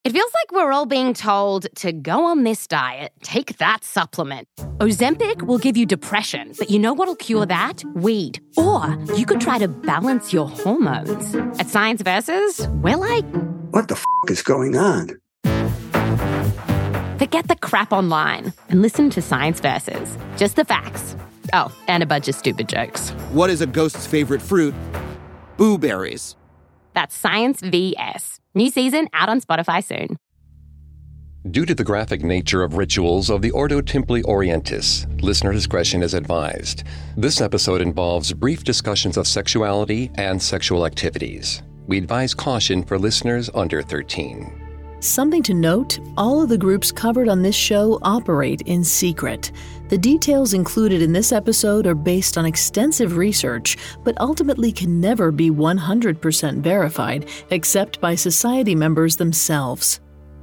It feels like we're all being told to go on this diet, take that supplement. Ozempic will give you depression, but you know what'll cure that? Weed. Or you could try to balance your hormones. At Science Versus, we're like, what the is going on? Forget the crap online and listen to Science Versus. Just the facts. Oh, and a bunch of stupid jokes. What is a ghost's favorite fruit? Blueberries. That's Science VS. New season out on Spotify soon. Due to the graphic nature of rituals of the Ordo Templi Orientis, listener discretion is advised. This episode involves brief discussions of sexuality and sexual activities. We advise caution for listeners under 13. Something to note, all of the groups covered on this show operate in secret. The details included in this episode are based on extensive research, but ultimately can never be 100% verified, except by society members themselves.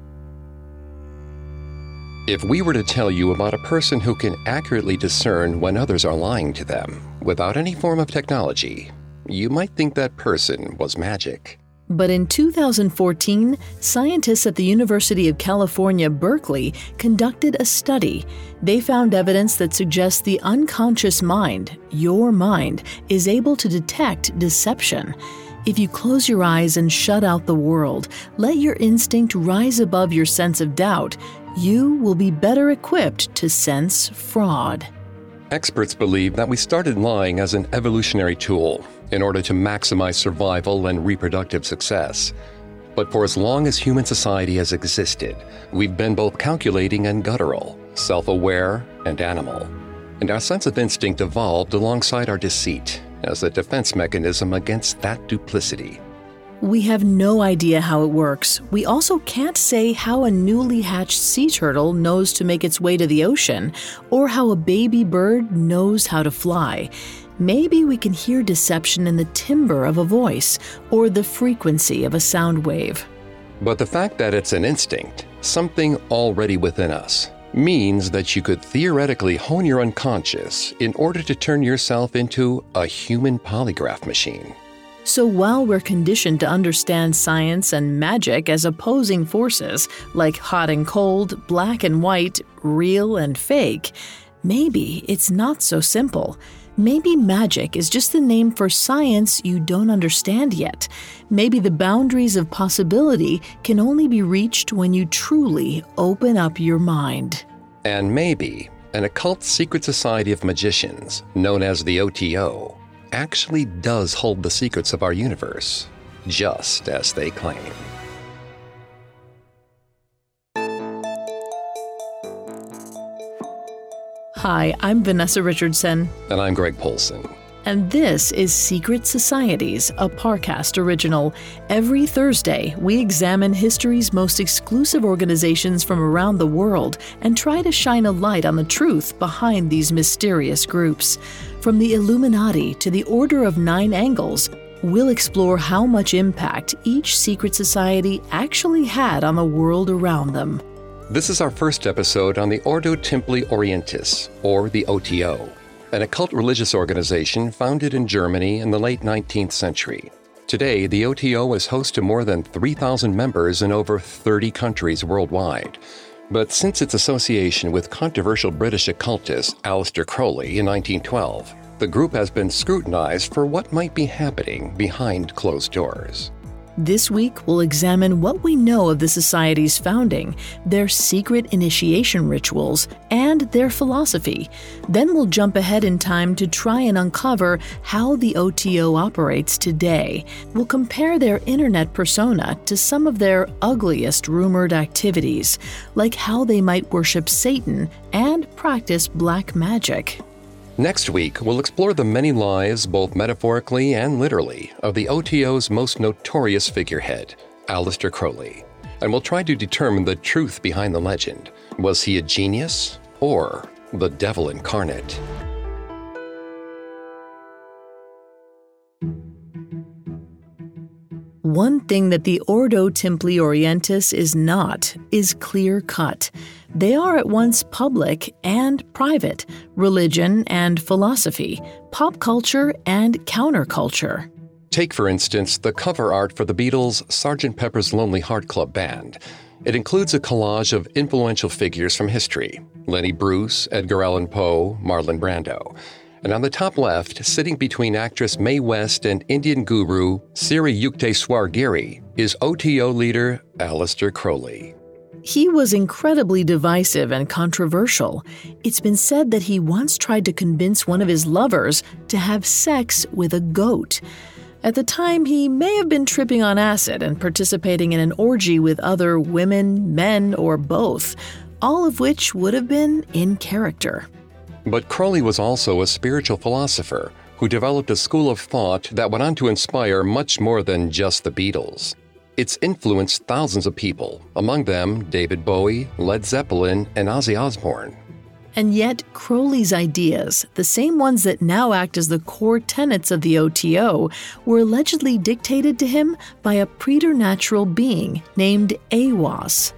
If we were to tell you about a person who can accurately discern when others are lying to them, without any form of technology, you might think that person was magic. But in 2014, scientists at the University of California, Berkeley, conducted a study. They found evidence that suggests the unconscious mind, your mind, is able to detect deception. If you close your eyes and shut out the world, let your instinct rise above your sense of doubt, you will be better equipped to sense fraud. Experts believe that we started lying as an evolutionary tool in order to maximize survival and reproductive success. But for as long as human society has existed, we've been both calculating and guttural, self-aware and animal. And our sense of instinct evolved alongside our deceit as a defense mechanism against that duplicity. We have no idea how it works. We also can't say how a newly hatched sea turtle knows to make its way to the ocean, or how a baby bird knows how to fly. Maybe we can hear deception in the timbre of a voice, or the frequency of a sound wave. But the fact that it's an instinct, something already within us, means that you could theoretically hone your unconscious in order to turn yourself into a human polygraph machine. So while we're conditioned to understand science and magic as opposing forces, like hot and cold, black and white, real and fake, maybe it's not so simple. Maybe magic is just the name for science you don't understand yet. Maybe the boundaries of possibility can only be reached when you truly open up your mind. And maybe an occult secret society of magicians, known as the OTO, actually does hold the secrets of our universe, just as they claim. Hi, I'm Vanessa Richardson. And I'm Greg Polson. And this is Secret Societies, a Parcast original. Every Thursday, we examine history's most exclusive organizations from around the world and try to shine a light on the truth behind these mysterious groups. From the Illuminati to the Order of Nine Angles, we'll explore how much impact each secret society actually had on the world around them. This is our first episode on the Ordo Templi Orientis, or the OTO, an occult religious organization founded in Germany in the late 19th century. Today, the OTO is host to more than 3,000 members in over 30 countries worldwide. But since its association with controversial British occultist Aleister Crowley in 1912, the group has been scrutinized for what might be happening behind closed doors. This week, we'll examine what we know of the Society's founding, their secret initiation rituals, and their philosophy. Then we'll jump ahead in time to try and uncover how the OTO operates today. We'll compare their internet persona to some of their ugliest rumored activities, like how they might worship Satan and practice black magic. Next week, we'll explore the many lies, both metaphorically and literally, of the OTO's most notorious figurehead, Aleister Crowley. And we'll try to determine the truth behind the legend. Was he a genius or the devil incarnate? One thing that the Ordo Templi Orientis is not is clear-cut. They are at once public and private, religion and philosophy, pop culture and counterculture. Take, for instance, the cover art for the Beatles' Sgt. Pepper's Lonely Heart Club Band. It includes a collage of influential figures from history: Lenny Bruce, Edgar Allan Poe, Marlon Brando. And on the top left, sitting between actress Mae West and Indian guru Siri Yukteswar Giri, is OTO leader Aleister Crowley. He was incredibly divisive and controversial. It's been said that he once tried to convince one of his lovers to have sex with a goat. At the time, he may have been tripping on acid and participating in an orgy with other women, men, or both, all of which would have been in character. But Crowley was also a spiritual philosopher who developed a school of thought that went on to inspire much more than just the Beatles. It's influenced thousands of people, among them David Bowie, Led Zeppelin, and Ozzy Osbourne. And yet, Crowley's ideas, the same ones that now act as the core tenets of the OTO, were allegedly dictated to him by a preternatural being named Aiwass.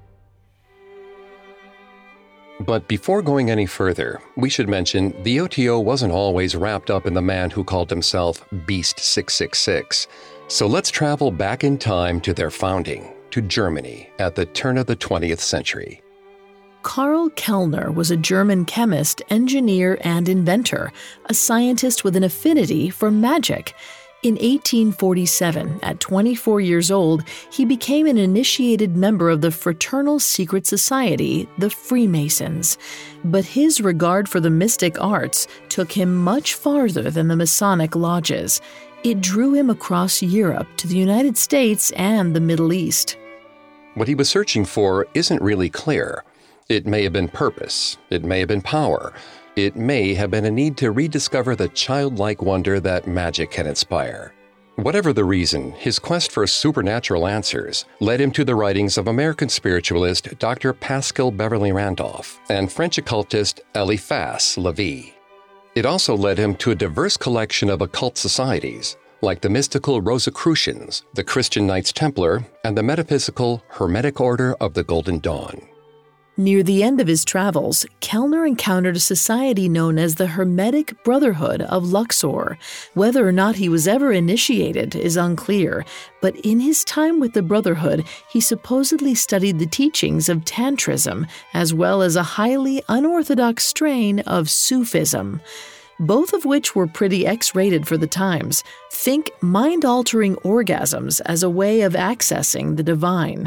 But before going any further, we should mention the OTO wasn't always wrapped up in the man who called himself Beast 666. So let's travel back in time to their founding, to Germany, at the turn of the 20th century. Karl Kellner was a German chemist, engineer, and inventor, a scientist with an affinity for magic. In 1847, at 24 years old, he became an initiated member of the fraternal secret society, the Freemasons. But his regard for the mystic arts took him much farther than the Masonic lodges. It drew him across Europe to the United States and the Middle East. What he was searching for isn't really clear. It may have been purpose. It may have been power. It may have been a need to rediscover the childlike wonder that magic can inspire. Whatever the reason, his quest for supernatural answers led him to the writings of American spiritualist Dr. Paschal Beverly Randolph and French occultist Eliphas Levi. It also led him to a diverse collection of occult societies, like the mystical Rosicrucians, the Christian Knights Templar, and the metaphysical Hermetic Order of the Golden Dawn. Near the end of his travels, Kellner encountered a society known as the Hermetic Brotherhood of Luxor. Whether or not he was ever initiated is unclear, but in his time with the Brotherhood, he supposedly studied the teachings of Tantrism, as well as a highly unorthodox strain of Sufism, both of which were pretty X-rated for the times. Think mind-altering orgasms as a way of accessing the divine.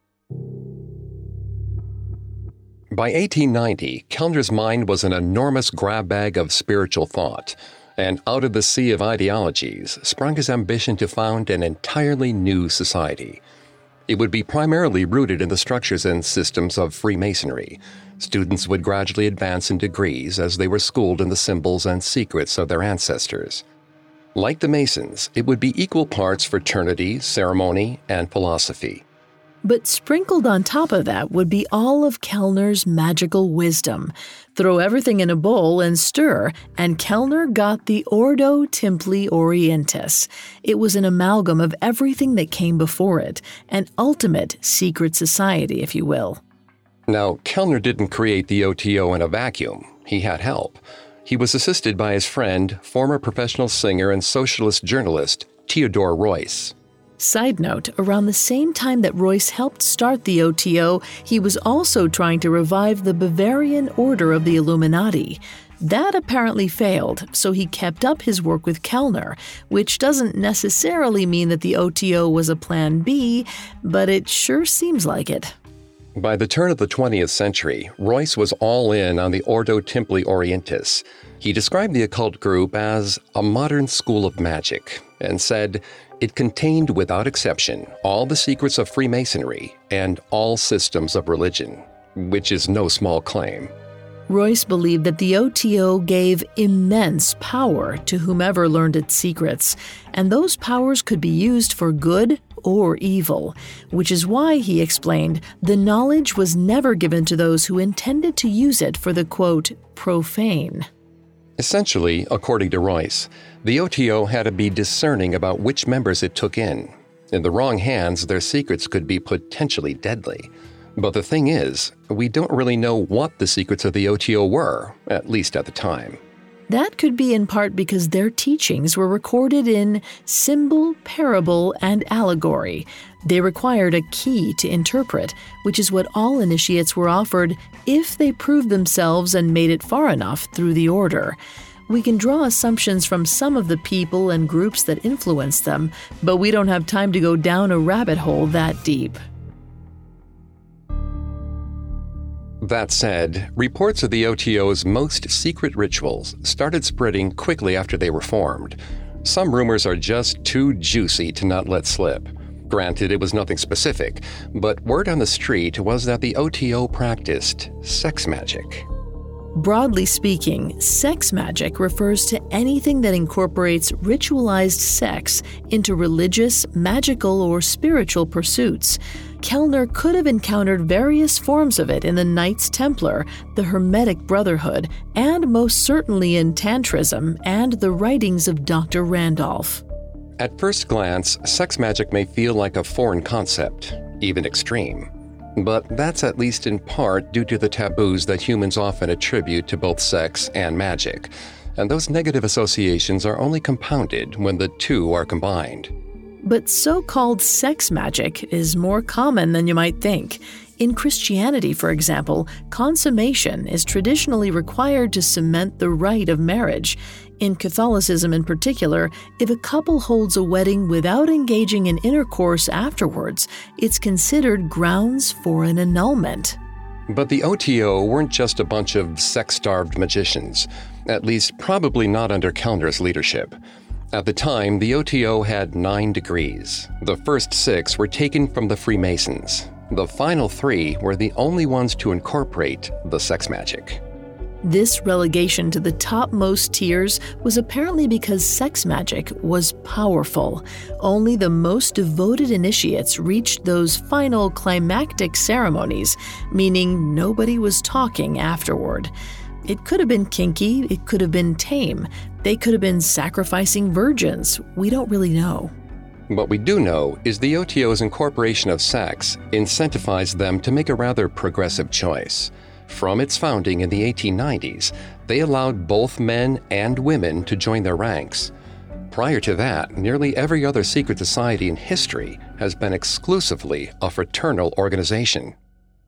By 1890, Kellner's mind was an enormous grab bag of spiritual thought, and out of the sea of ideologies sprung his ambition to found an entirely new society. It would be primarily rooted in the structures and systems of Freemasonry. Students would gradually advance in degrees as they were schooled in the symbols and secrets of their ancestors. Like the Masons, it would be equal parts fraternity, ceremony, and philosophy. But sprinkled on top of that would be all of Kellner's magical wisdom. Throw everything in a bowl and stir, and Kellner got the Ordo Templi Orientis. It was an amalgam of everything that came before it, an ultimate secret society, if you will. Now, Kellner didn't create the OTO in a vacuum. He had help. He was assisted by his friend, former professional singer and socialist journalist, Theodore Royce. Side note, around the same time that Royce helped start the OTO, he was also trying to revive the Bavarian Order of the Illuminati. That apparently failed, so he kept up his work with Kellner, which doesn't necessarily mean that the OTO was a plan B, but it sure seems like it. By the turn of the 20th century, Royce was all in on the Ordo Templi Orientis. He described the occult group as a modern school of magic and said it contained, without exception, all the secrets of Freemasonry and all systems of religion, which is no small claim. Royce believed that the OTO gave immense power to whomever learned its secrets, and those powers could be used for good or evil, which is why, he explained, the knowledge was never given to those who intended to use it for the, quote, profane. Essentially, according to Royce, the OTO had to be discerning about which members it took in. In the wrong hands, their secrets could be potentially deadly. But the thing is, we don't really know what the secrets of the OTO were, at least at the time. That could be in part because their teachings were recorded in symbol, parable, and allegory. They required a key to interpret, which is what all initiates were offered if they proved themselves and made it far enough through the order. We can draw assumptions from some of the people and groups that influenced them, but we don't have time to go down a rabbit hole that deep. That said, reports of the OTO's most secret rituals started spreading quickly after they were formed. Some rumors are just too juicy to not let slip. Granted, it was nothing specific, but word on the street was that the OTO practiced sex magic. Broadly speaking, sex magic refers to anything that incorporates ritualized sex into religious, magical, or spiritual pursuits. Kellner could have encountered various forms of it in the Knights Templar, the Hermetic Brotherhood, and most certainly in Tantrism and the writings of Dr. Randolph. At first glance, sex magic may feel like a foreign concept, even extreme. But that's at least in part due to the taboos that humans often attribute to both sex and magic, and those negative associations are only compounded when the two are combined. But so-called sex magic is more common than you might think. In Christianity, for example, consummation is traditionally required to cement the rite of marriage. In Catholicism in particular, if a couple holds a wedding without engaging in intercourse afterwards, it's considered grounds for an annulment. But the OTO weren't just a bunch of sex-starved magicians, at least probably not under Kellner's leadership. At the time, the OTO had 9 degrees. The first 6 were taken from the Freemasons. The final 3 were the only ones to incorporate the sex magic. This relegation to the topmost tiers was apparently because sex magic was powerful. Only the most devoted initiates reached those final climactic ceremonies, meaning nobody was talking afterward. It could have been kinky, it could have been tame, they could have been sacrificing virgins. We don't really know. What we do know is the OTO's incorporation of sex incentivized them to make a rather progressive choice. From its founding in the 1890s, they allowed both men and women to join their ranks. Prior to that, nearly every other secret society in history has been exclusively a fraternal organization.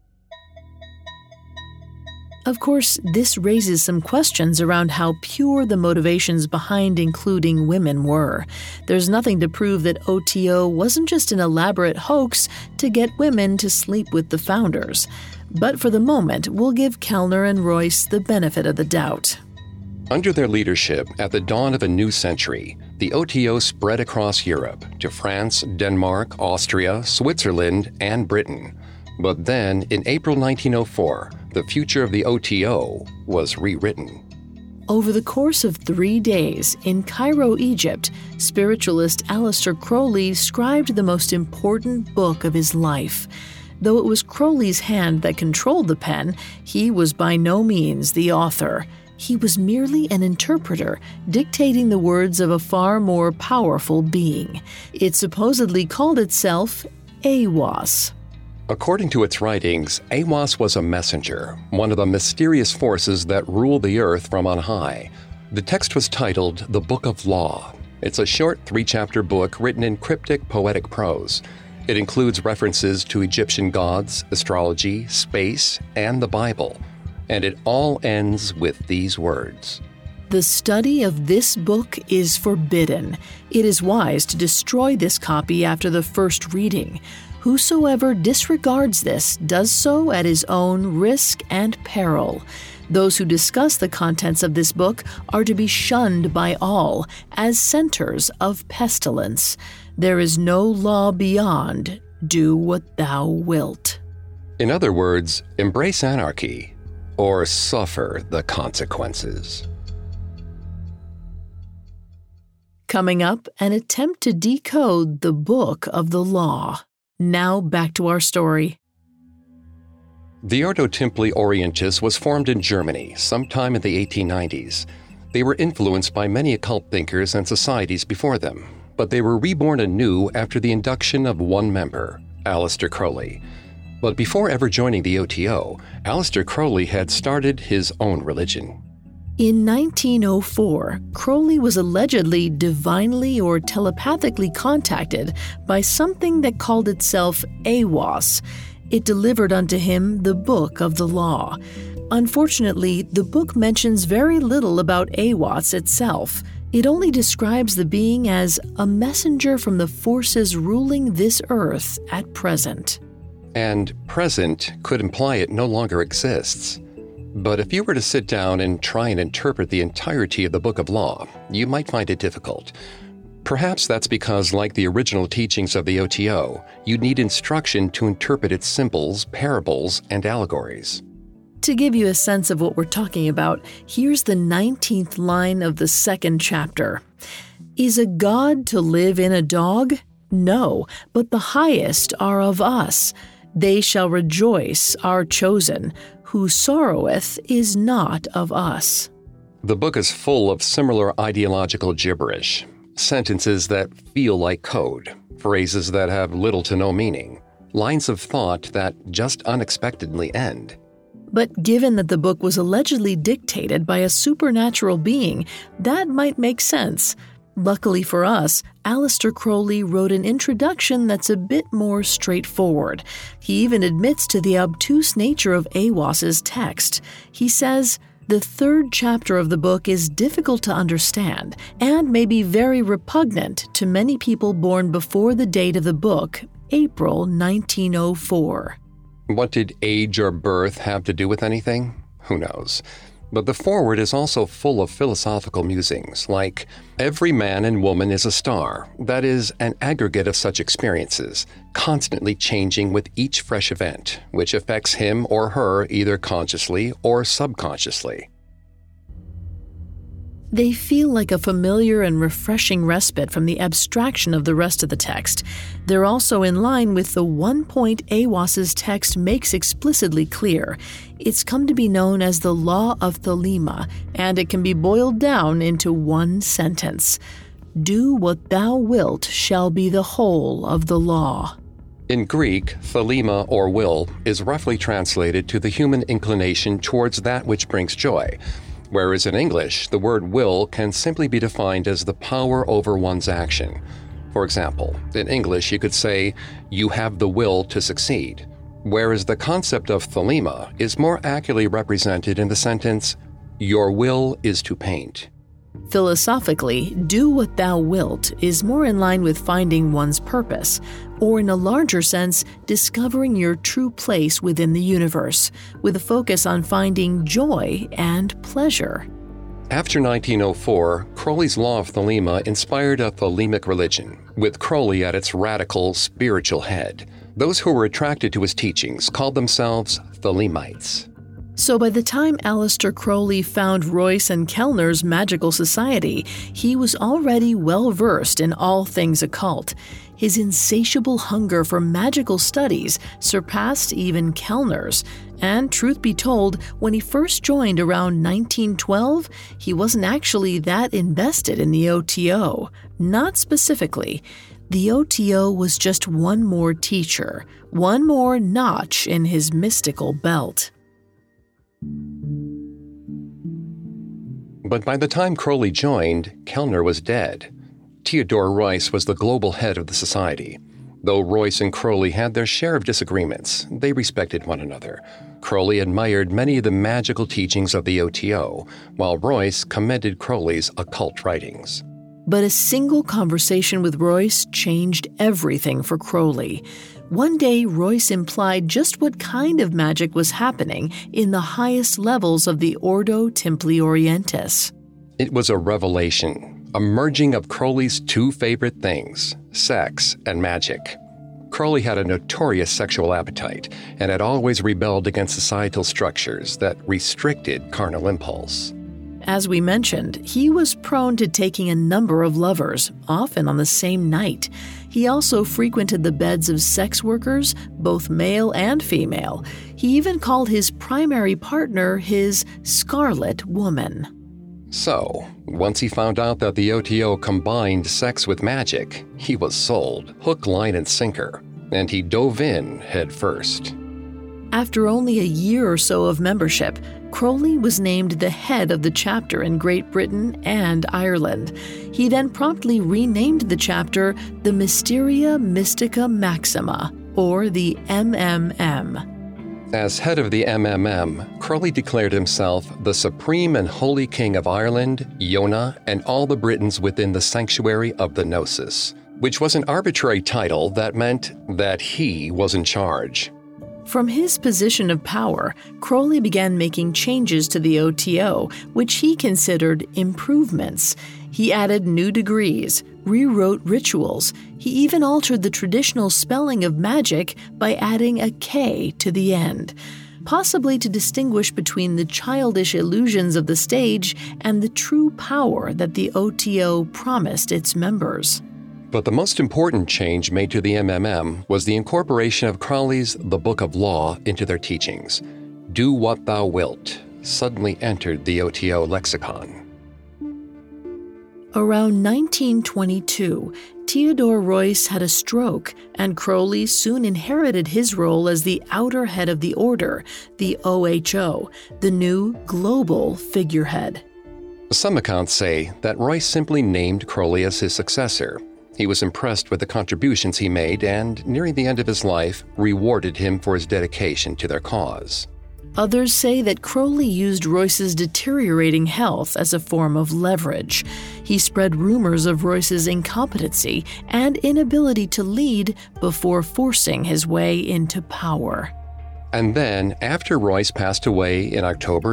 Of course, this raises some questions around how pure the motivations behind including women were. There's nothing to prove that OTO wasn't just an elaborate hoax to get women to sleep with the founders. But for the moment, we'll give Kellner and Royce the benefit of the doubt. Under their leadership, at the dawn of a new century, the OTO spread across Europe to France, Denmark, Austria, Switzerland, and Britain. But then, in April 1904, the future of the OTO was rewritten. Over the course of 3 days, in Cairo, Egypt, spiritualist Aleister Crowley scribed the most important book of his life. Though it was Crowley's hand that controlled the pen, he was by no means the author. He was merely an interpreter, dictating the words of a far more powerful being. It supposedly called itself Aiwass. According to its writings, Aiwass was a messenger, one of the mysterious forces that rule the earth from on high. The text was titled The Book of Law. It's a short 3-chapter book written in cryptic poetic prose. It includes references to Egyptian gods, astrology, space, and the Bible. And it all ends with these words. The study of this book is forbidden. It is wise to destroy this copy after the first reading. Whosoever disregards this does so at his own risk and peril. Those who discuss the contents of this book are to be shunned by all as centers of pestilence. There is no law beyond. Do what thou wilt. In other words, embrace anarchy or suffer the consequences. Coming up, an attempt to decode the Book of the Law. Now back to our story. The Ordo Templi Orientis was formed in Germany sometime in the 1890s. They were influenced by many occult thinkers and societies before them, but they were reborn anew after the induction of one member, Aleister Crowley. But before ever joining the OTO, Aleister Crowley had started his own religion. In 1904, Crowley was allegedly divinely or telepathically contacted by something that called itself Aiwass. It delivered unto him the Book of the Law. Unfortunately, the book mentions very little about Aiwass itself. It only describes the being as a messenger from the forces ruling this earth at present. And present could imply it no longer exists. But if you were to sit down and try and interpret the entirety of the Book of Law, you might find it difficult. Perhaps that's because, like the original teachings of the OTO, you need instruction to interpret its symbols, parables, and allegories. To give you a sense of what we're talking about, here's the 19th line of the second chapter. Is a god to live in a dog? No, but the highest are of us. They shall rejoice, are chosen. Who sorroweth is not of us. The book is full of similar ideological gibberish, sentences that feel like code, phrases that have little to no meaning, lines of thought that just unexpectedly end. But given that the book was allegedly dictated by a supernatural being, that might make sense. Luckily for us, Aleister Crowley wrote an introduction that's a bit more straightforward. He even admits to the obtuse nature of Aiwass's text. He says, "The third chapter of the book is difficult to understand and may be very repugnant to many people born before the date of the book, April 1904. What did age or birth have to do with anything? Who knows? But the foreword is also full of philosophical musings, like, every man and woman is a star, that is, an aggregate of such experiences, constantly changing with each fresh event, which affects him or her either consciously or subconsciously. They feel like a familiar and refreshing respite from the abstraction of the rest of the text. They're also in line with the one point Aiwass's text makes explicitly clear. It's come to be known as the Law of Thelema, and it can be boiled down into one sentence. Do what thou wilt shall be the whole of the law. In Greek, thelema or will is roughly translated to the human inclination towards that which brings joy, whereas in English, the word will can simply be defined as the power over one's action. For example, in English you could say, you have the will to succeed, whereas the concept of thelema is more accurately represented in the sentence, your will is to paint. Philosophically, do what thou wilt is more in line with finding one's purpose, or in a larger sense, discovering your true place within the universe, with a focus on finding joy and pleasure. After 1904, Crowley's Law of Thelema inspired a Thelemic religion, with Crowley at its radical, spiritual head. Those who were attracted to his teachings called themselves Thelemites. So by the time Aleister Crowley found Royce and Kellner's magical society, he was already well-versed in all things occult. His insatiable hunger for magical studies surpassed even Kellner's. And truth be told, when he first joined around 1912, he wasn't actually that invested in the OTO. Not specifically. The OTO was just one more teacher, one more notch in his mystical belt. But by the time Crowley joined, Kellner was dead. Theodore Royce was the global head of the society. Though Royce and Crowley had their share of disagreements, they respected one another. Crowley admired many of the magical teachings of the OTO, while Royce commended Crowley's occult writings. But a single conversation with Royce changed everything for Crowley. One day, Royce implied just what kind of magic was happening in the highest levels of the Ordo Templi Orientis. It was a revelation, a merging of Crowley's two favorite things, sex and magic. Crowley had a notorious sexual appetite and had always rebelled against societal structures that restricted carnal impulse. As we mentioned, he was prone to taking a number of lovers, often on the same night. He also frequented the beds of sex workers, both male and female. He even called his primary partner his Scarlet Woman. So, once he found out that the OTO combined sex with magic, he was sold, hook, line, and sinker, and he dove in head first. After only a year or so of membership, Crowley was named the head of the chapter in Great Britain and Ireland. He then promptly renamed the chapter the Mysteria Mystica Maxima, or the MMM. As head of the MMM, Crowley declared himself the supreme and holy king of Ireland, Iona, and all the Britons within the sanctuary of the Gnosis, which was an arbitrary title that meant that he was in charge. From his position of power, Crowley began making changes to the OTO, which he considered improvements. He added new degrees, rewrote rituals. He even altered the traditional spelling of magic by adding a K to the end, possibly to distinguish between the childish illusions of the stage and the true power that the OTO promised its members. But the most important change made to the MMM was the incorporation of Crowley's The Book of Law into their teachings. Do what thou wilt suddenly entered the OTO lexicon. Around 1922, Theodore Royce had a stroke, and Crowley soon inherited his role as the outer head of the order, the OHO, the new global figurehead. Some accounts say that Royce simply named Crowley as his successor. He was impressed with the contributions he made and, nearing the end of his life, rewarded him for his dedication to their cause. Others say that Crowley used Royce's deteriorating health as a form of leverage. He spread rumors of Royce's incompetency and inability to lead before forcing his way into power. And then, after Royce passed away in October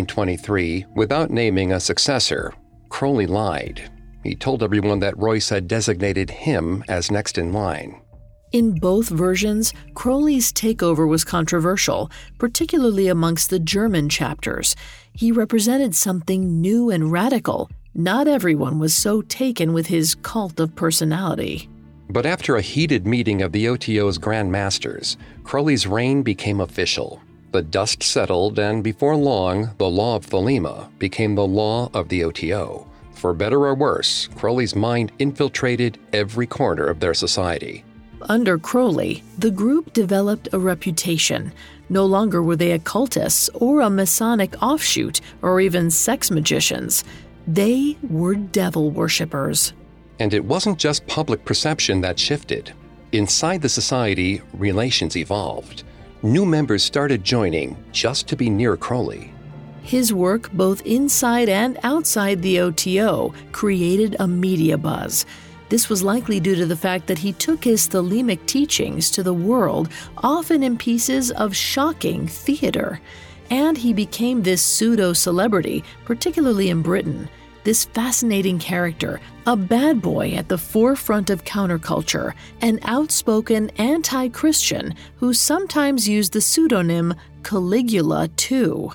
1923, without naming a successor, Crowley lied. He told everyone that Royce had designated him as next in line. In both versions, Crowley's takeover was controversial, particularly amongst the German chapters. He represented something new and radical. Not everyone was so taken with his cult of personality. But after a heated meeting of the OTO's Grand Masters, Crowley's reign became official. The dust settled, and before long, the Law of Thelema became the law of the OTO. For better or worse, Crowley's mind infiltrated every corner of their society. Under Crowley, the group developed a reputation. No longer were they occultists or a Masonic offshoot or even sex magicians. They were devil worshippers. And it wasn't just public perception that shifted. Inside the society, relations evolved. New members started joining just to be near Crowley. His work, both inside and outside the OTO, created a media buzz. This was likely due to the fact that he took his Thelemic teachings to the world, often in pieces of shocking theater. And he became this pseudo-celebrity, particularly in Britain. This fascinating character, a bad boy at the forefront of counterculture, an outspoken anti-Christian who sometimes used the pseudonym Caligula too.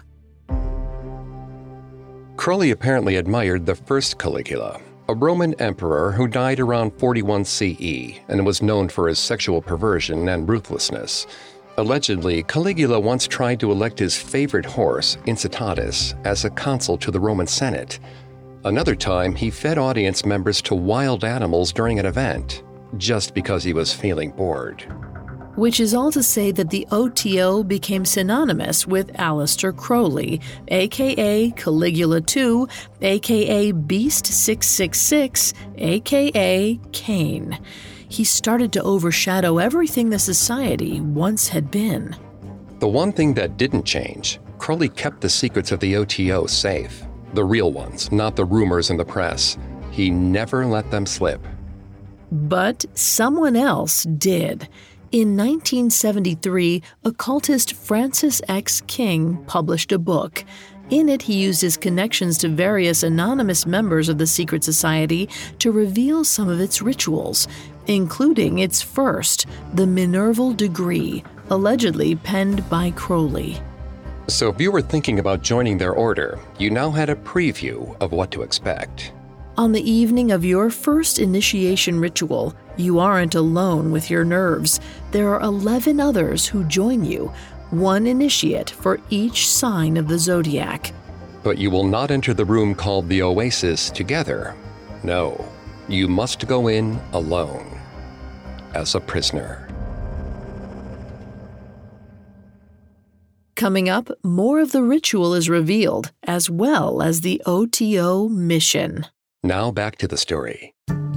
Crowley apparently admired the first Caligula, a Roman emperor who died around 41 CE and was known for his sexual perversion and ruthlessness. Allegedly, Caligula once tried to elect his favorite horse, Incitatus, as a consul to the Roman Senate. Another time, he fed audience members to wild animals during an event, just because he was feeling bored. Which is all to say that the OTO became synonymous with Aleister Crowley, a.k.a. Caligula II, a.k.a. Beast 666, a.k.a. Cain. He started to overshadow everything the society once had been. The one thing that didn't change, Crowley kept the secrets of the OTO safe. The real ones, not the rumors in the press. He never let them slip. But someone else did. In 1973, occultist Francis X. King published a book. In it, he used his connections to various anonymous members of the secret society to reveal some of its rituals, including its first, the Minerval Degree, allegedly penned by Crowley. So if you were thinking about joining their order, you now had a preview of what to expect. On the evening of your first initiation ritual, you aren't alone with your nerves. There are 11 others who join you, one initiate for each sign of the zodiac. But you will not enter the room called the Oasis together. No, you must go in alone, as a prisoner. Coming up, more of the ritual is revealed, as well as the OTO mission. Now back to the story.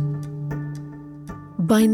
By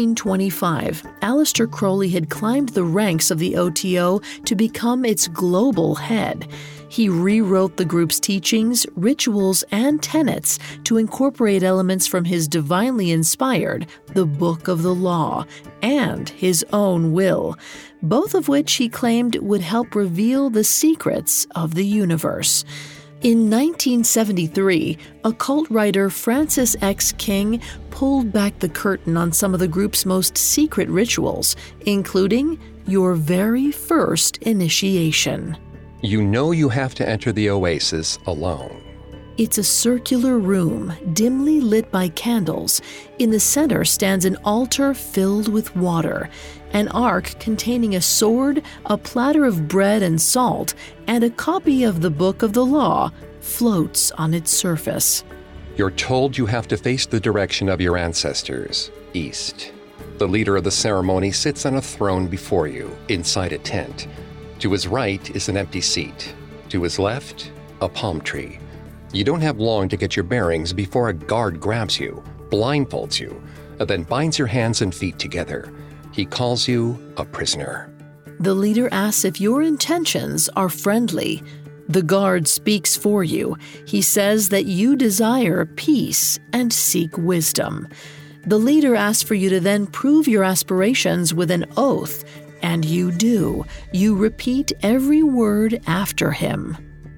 1925, Aleister Crowley had climbed the ranks of the OTO to become its global head. He rewrote the group's teachings, rituals, and tenets to incorporate elements from his divinely inspired The Book of the Law and his own will, both of which he claimed would help reveal the secrets of the universe. In 1973, occult writer Francis X. King pulled back the curtain on some of the group's most secret rituals, including your very first initiation. You know you have to enter the oasis alone. It's a circular room, dimly lit by candles. In the center stands an altar filled with water, an ark containing a sword, a platter of bread and salt, and a copy of the Book of the Law floats on its surface. You're told you have to face the direction of your ancestors, east. The leader of the ceremony sits on a throne before you, inside a tent. To his right is an empty seat. To his left, a palm tree. You don't have long to get your bearings before a guard grabs you, blindfolds you, and then binds your hands and feet together. He calls you a prisoner. The leader asks if your intentions are friendly. The guard speaks for you. He says that you desire peace and seek wisdom. The leader asks for you to then prove your aspirations with an oath, and you do. You repeat every word after him.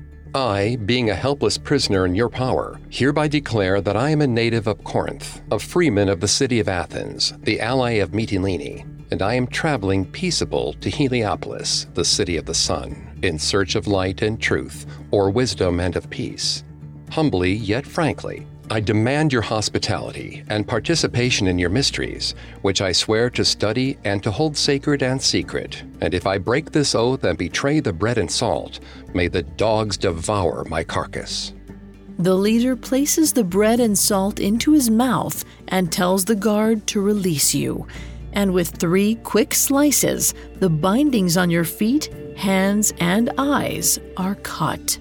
I, being a helpless prisoner in your power, hereby declare that I am a native of Corinth, a freeman of the city of Athens, the ally of Mytilene, and I am traveling peaceable to Heliopolis, the city of the sun, in search of light and truth, or wisdom and of peace. Humbly yet frankly, I demand your hospitality and participation in your mysteries, which I swear to study and to hold sacred and secret. And if I break this oath and betray the bread and salt, may the dogs devour my carcass. The leader places the bread and salt into his mouth and tells the guard to release you. And with 3 quick slices, the bindings on your feet, hands, and eyes are cut.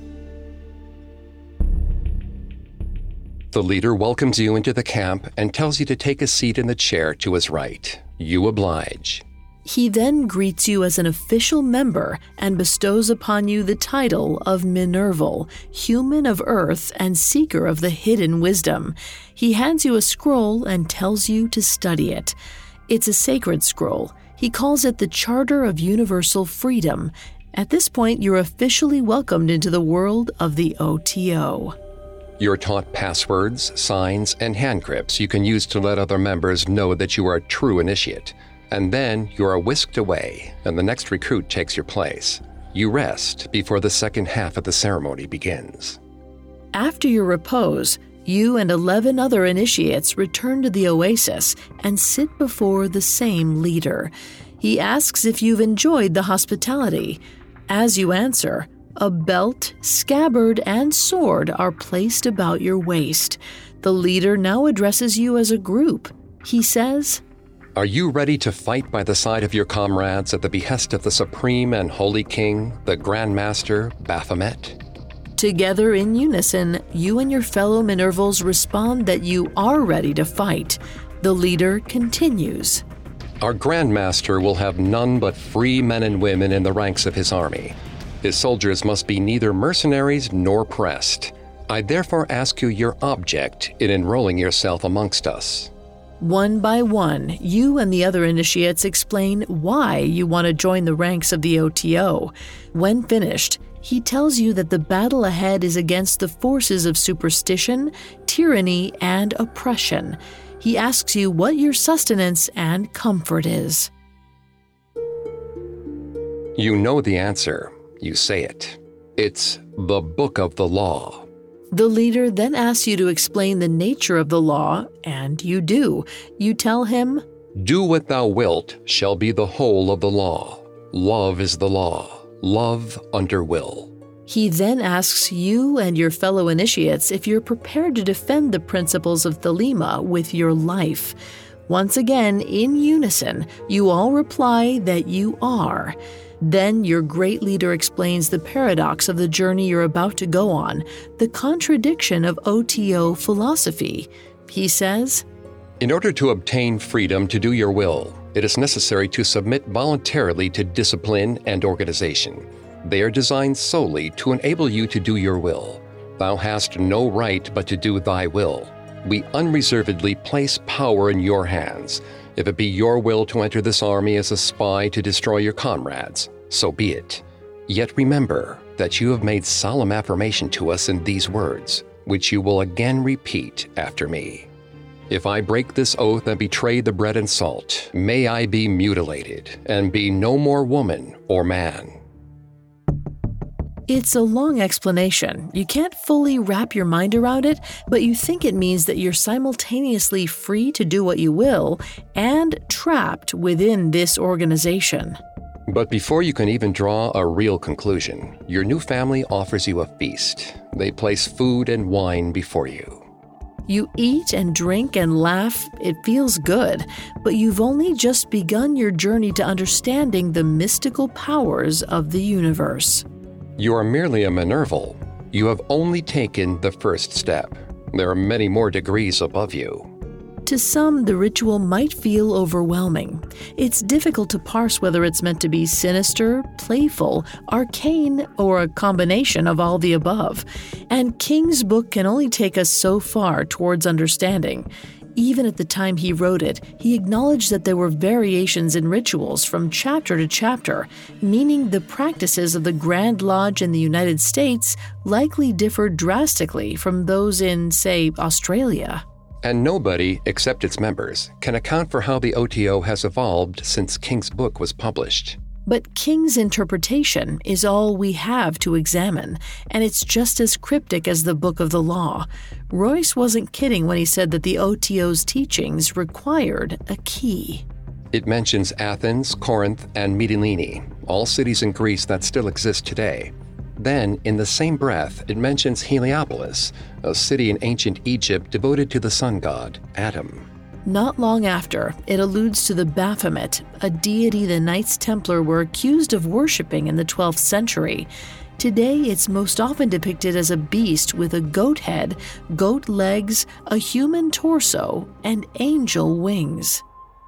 The leader welcomes you into the camp and tells you to take a seat in the chair to his right. You oblige. He then greets you as an official member and bestows upon you the title of Minerval, human of earth and seeker of the hidden wisdom. He hands you a scroll and tells you to study it. It's a sacred scroll. He calls it the Charter of Universal Freedom. At this point, you're officially welcomed into the world of the OTO. You're taught passwords, signs, and hand grips you can use to let other members know that you are a true initiate. And then you are whisked away, and the next recruit takes your place. You rest before the second half of the ceremony begins. After your repose, you and 11 other initiates return to the oasis and sit before the same leader. He asks if you've enjoyed the hospitality. As you answer, a belt, scabbard, and sword are placed about your waist. The leader now addresses you as a group. He says, Are you ready to fight by the side of your comrades at the behest of the Supreme and Holy King, the Grand Master, Baphomet? Together in unison, you and your fellow Minervals respond that you are ready to fight. The leader continues. Our Grand Master will have none but free men and women in the ranks of his army. His soldiers must be neither mercenaries nor pressed. I therefore ask you your object in enrolling yourself amongst us. One by one, you and the other initiates explain why you want to join the ranks of the OTO. When finished, he tells you that the battle ahead is against the forces of superstition, tyranny, and oppression. He asks you what your sustenance and comfort is. You know the answer. You say it. It's the Book of the Law. The leader then asks you to explain the nature of the law, and you do. You tell him, Do what thou wilt shall be the whole of the law. Love is the law. Love under will. He then asks you and your fellow initiates if you're prepared to defend the principles of Thelema with your life. Once again, in unison, you all reply that you are. Then your great leader explains the paradox of the journey you're about to go on, the contradiction of OTO philosophy. He says, In order to obtain freedom to do your will, it is necessary to submit voluntarily to discipline and organization. They are designed solely to enable you to do your will. Thou hast no right but to do thy will. We unreservedly place power in your hands. If it be your will to enter this army as a spy to destroy your comrades, so be it. Yet remember that you have made solemn affirmation to us in these words, which you will again repeat after me. If I break this oath and betray the bread and salt, may I be mutilated and be no more woman or man. It's a long explanation. You can't fully wrap your mind around it, but you think it means that you're simultaneously free to do what you will and trapped within this organization. But before you can even draw a real conclusion, your new family offers you a feast. They place food and wine before you. You eat and drink and laugh. It feels good, but you've only just begun your journey to understanding the mystical powers of the universe. You are merely a Minerval. You have only taken the first step. There are many more degrees above you. To some, the ritual might feel overwhelming. It's difficult to parse whether it's meant to be sinister, playful, arcane, or a combination of all the above. And King's book can only take us so far towards understanding. Even at the time he wrote it, he acknowledged that there were variations in rituals from chapter to chapter, meaning the practices of the Grand Lodge in the United States likely differed drastically from those in, say, Australia. And nobody, except its members, can account for how the OTO has evolved since King's book was published. But King's interpretation is all we have to examine, and it's just as cryptic as the Book of the Law. Royce wasn't kidding when he said that the OTO's teachings required a key. It mentions Athens, Corinth, and Mytilene, all cities in Greece that still exist today. Then, in the same breath, it mentions Heliopolis, a city in ancient Egypt devoted to the sun god, Atum. Not long after, it alludes to the Baphomet, a deity the Knights Templar were accused of worshipping in the 12th century. Today, it's most often depicted as a beast with a goat head, goat legs, a human torso, and angel wings.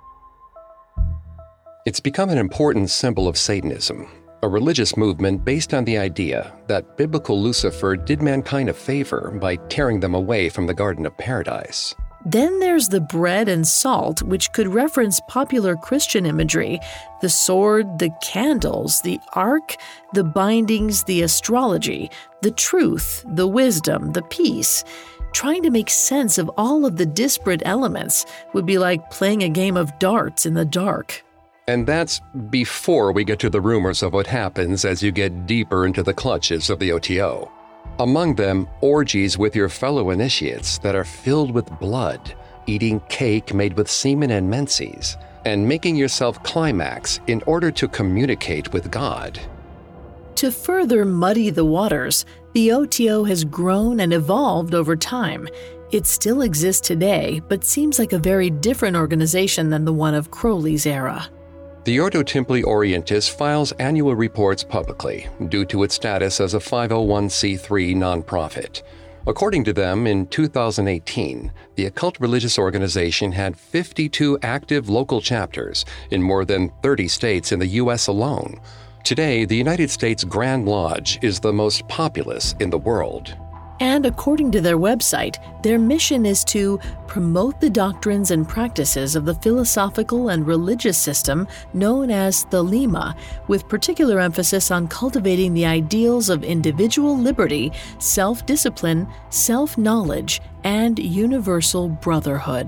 It's become an important symbol of Satanism, a religious movement based on the idea that biblical Lucifer did mankind a favor by tearing them away from the Garden of Paradise. Then there's the bread and salt, which could reference popular Christian imagery, the sword, the candles, the ark, the bindings, the astrology, the truth, the wisdom, the peace. Trying to make sense of all of the disparate elements would be like playing a game of darts in the dark. And that's before we get to the rumors of what happens as you get deeper into the clutches of the OTO. Among them, orgies with your fellow initiates that are filled with blood, eating cake made with semen and menses, and making yourself climax in order to communicate with God. To further muddy the waters, the OTO has grown and evolved over time. It still exists today, but seems like a very different organization than the one of Crowley's era. The Ordo Templi Orientis files annual reports publicly due to its status as a 501c3 nonprofit. According to them, in 2018, the occult religious organization had 52 active local chapters in more than 30 states in the U.S. alone. Today, the United States Grand Lodge is the most populous in the world. And according to their website, their mission is to promote the doctrines and practices of the philosophical and religious system known as Thelema, with particular emphasis on cultivating the ideals of individual liberty, self-discipline, self-knowledge, and universal brotherhood.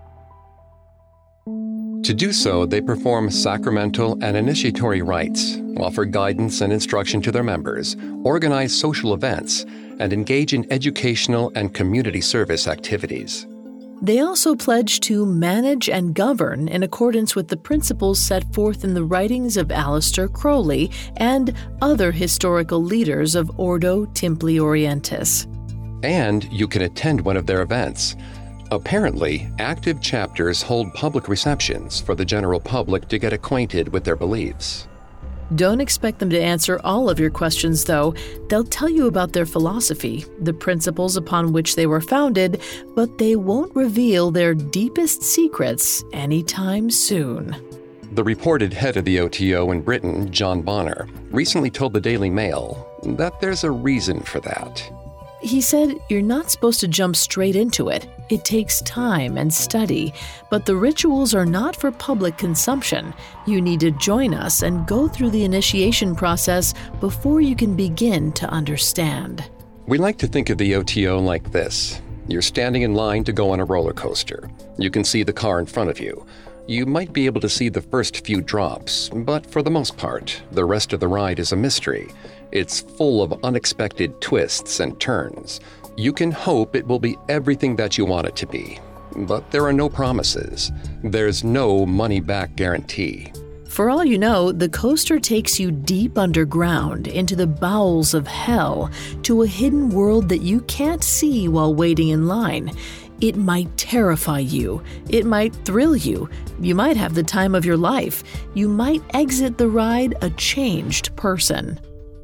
To do so, they perform sacramental and initiatory rites, offer guidance and instruction to their members, organize social events, and engage in educational and community service activities. They also pledge to manage and govern in accordance with the principles set forth in the writings of Aleister Crowley and other historical leaders of Ordo Templi Orientis. And you can attend one of their events. Apparently, active chapters hold public receptions for the general public to get acquainted with their beliefs. Don't expect them to answer all of your questions, though. They'll tell you about their philosophy, the principles upon which they were founded, but they won't reveal their deepest secrets anytime soon. The reported head of the OTO in Britain, John Bonner, recently told the Daily Mail that there's a reason for that. He said you're not supposed to jump straight into it. It takes time and study, but the rituals are not for public consumption. You need to join us and go through the initiation process before you can begin to understand. We like to think of the OTO like this. You're standing in line to go on a roller coaster. You can see the car in front of you. You might be able to see the first few drops, but for the most part, the rest of the ride is a mystery. It's full of unexpected twists and turns. You can hope it will be everything that you want it to be, but there are no promises. There's no money-back guarantee. For all you know, the coaster takes you deep underground into the bowels of hell to a hidden world that you can't see while waiting in line. It might terrify you. It might thrill you. You might have the time of your life. You might exit the ride a changed person.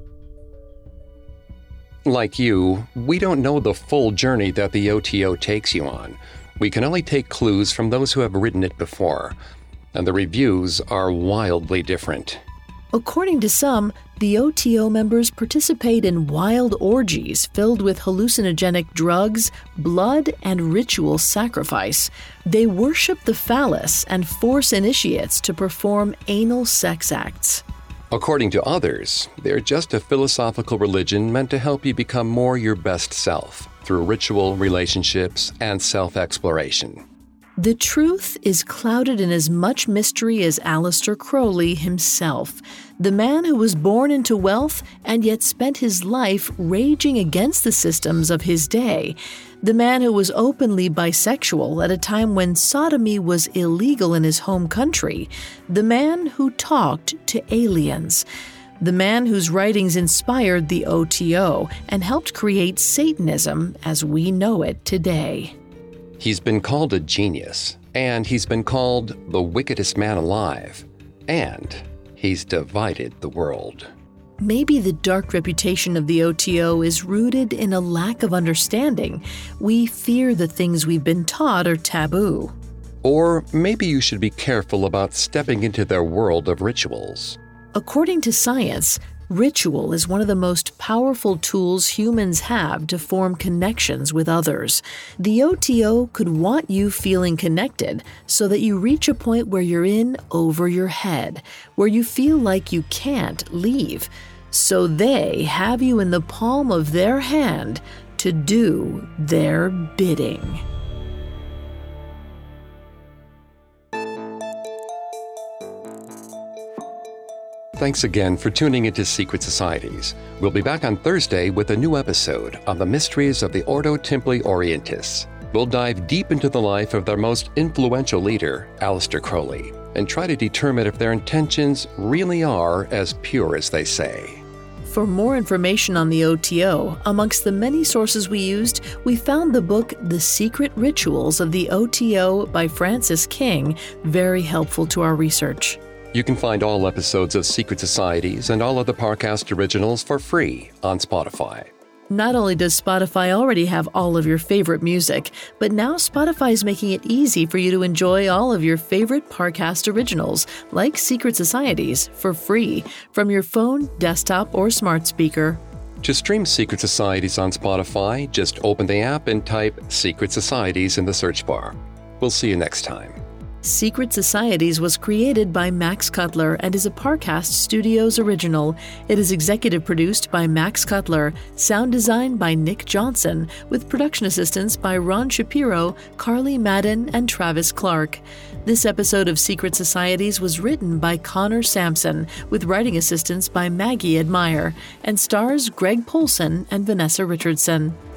Like you, we don't know the full journey that the OTO takes you on. We can only take clues from those who have ridden it before, and the reviews are wildly different. According to some, the OTO members participate in wild orgies filled with hallucinogenic drugs, blood, and ritual sacrifice. They worship the phallus and force initiates to perform anal sex acts. According to others, they're just a philosophical religion meant to help you become more your best self through ritual, relationships, and self-exploration. The truth is clouded in as much mystery as Aleister Crowley himself, the man who was born into wealth and yet spent his life raging against the systems of his day, the man who was openly bisexual at a time when sodomy was illegal in his home country, the man who talked to aliens, the man whose writings inspired the OTO and helped create Satanism as we know it today. He's been called a genius, and he's been called the wickedest man alive, and he's divided the world. Maybe the dark reputation of the OTO is rooted in a lack of understanding. We fear the things we've been taught are taboo. Or maybe you should be careful about stepping into their world of rituals. According to science, ritual is one of the most powerful tools humans have to form connections with others. The OTO could want you feeling connected so that you reach a point where you're in over your head, where you feel like you can't leave. So they have you in the palm of their hand to do their bidding. Thanks again for tuning into Secret Societies. We'll be back on Thursday with a new episode on the mysteries of the Ordo Templi Orientis. We'll dive deep into the life of their most influential leader, Aleister Crowley, and try to determine if their intentions really are as pure as they say. For more information on the OTO, amongst the many sources we used, we found the book The Secret Rituals of the OTO by Francis King very helpful to our research. You can find all episodes of Secret Societies and all other Parcast originals for free on Spotify. Not only does Spotify already have all of your favorite music, but now Spotify is making it easy for you to enjoy all of your favorite Parcast originals, like Secret Societies, for free from your phone, desktop, or smart speaker. To stream Secret Societies on Spotify, just open the app and type Secret Societies in the search bar. We'll see you next time. Secret Societies was created by Max Cutler and is a Parcast Studios original. It is executive produced by Max Cutler, sound design by Nick Johnson, with production assistance by Ron Shapiro, Carly Madden, and Travis Clark. This episode of Secret Societies was written by Connor Sampson, with writing assistance by Maggie Admire, and stars Greg Polson and Vanessa Richardson.